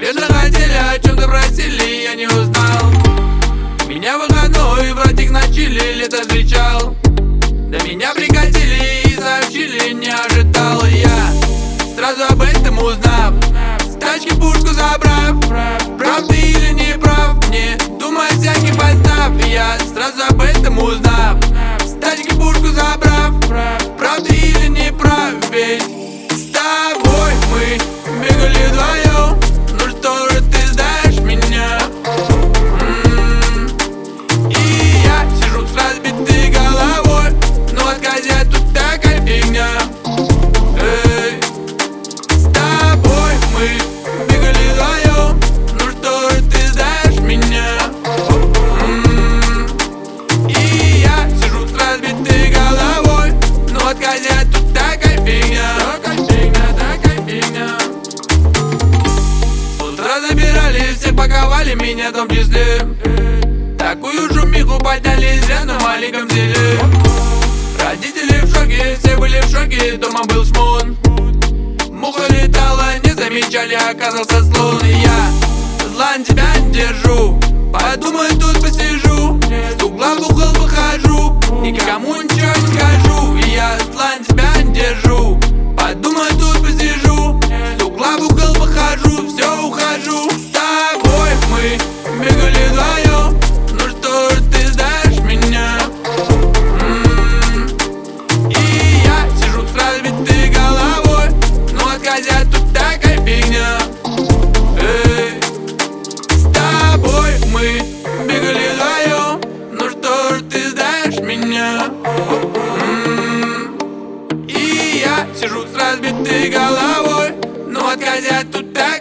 Наверное, хотели, о чем-то просили, я не узнал. Меня выходной братик на чили лето встречал. До меня прикатили и сообщили, не ожидал я, сразу об этом узнав, с тачки пушку забрав. Прав ты или не прав, не думая всяких подстав, я сразу об этом узнав, с тачки пушку забрав. Прав ты или не прав, ведь с тобой мы бегали вдвоем. Ну что же ты знаешь меня? И я сижу с разбитой головой. Ну отказать тут такая фигня. Эй, с тобой мы бегали вдвоем. Ну что же ты знаешь меня? И я сижу с разбитой головой. Ну отказать тут такая фигня. Такая фигня. С утра забирали, все паковали меня в том числе. Такую шумиху подняли зря на маленьком деле. Родители в шоке, все были в шоке, дома был шмон. Муха летала, не замечали, оказался слон. Я зла на тебя не держу, подумай, тут посижу. С угла в угол выхожу, никому ничего не скажу. Я зла на тебя не держу, подумай, тут посижу. С угла в угол выхожу, все, ухожу. С тобой мы бегали вдвоем. Ну что же ты знаешь меня? И я сижу с разбитой головой. Ну отказать тут такая фигня. Эй, с тобой мы бегали вдвоем. Ну что же ты знаешь меня? И я сижу с разбитой головой. Ну отказать тут так